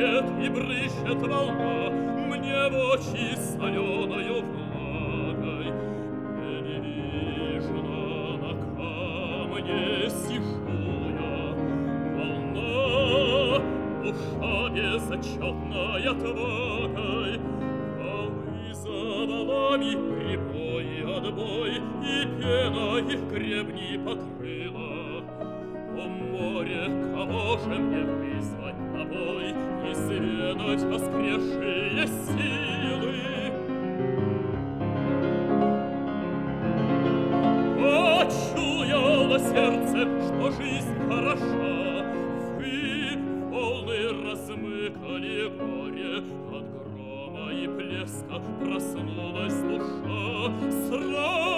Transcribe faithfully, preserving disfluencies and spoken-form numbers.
плещет и брызжет волна мне в очи соленою влагой. Недвижно на камне сижу я, волна, душа безотчетная отвагой. Валы за валами, прибой, отбой, и пена их гребни покрыла. О море, кого же мне вызвать на бой, изведать воскресшие силы? Почуяло сердце, что жизнь хороша. Вы, волны, размыкали горе, от грома и плеска проснулась душа. Сразу